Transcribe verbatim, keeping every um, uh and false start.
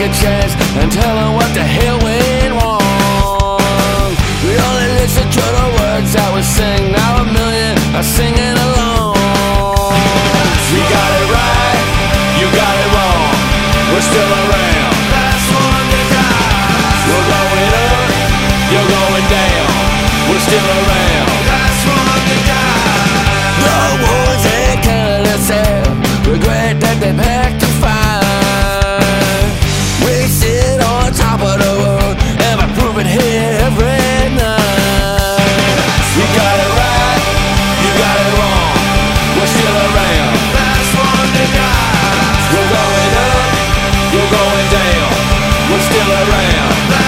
a chance and tell them what the hell went wrong. We only listen to the words that we sing. Now a million are singing along. We got it right, you got it wrong. We're still around. Last one to die. We're going up, you're going down. We're still around. Last one to die. The ones that Canada said regret that they packed to find. We sit on top of the world and we prove it here every night. You got it right, you got it wrong. We're still around. Last one to die. We're going up, you're going down. We're still around.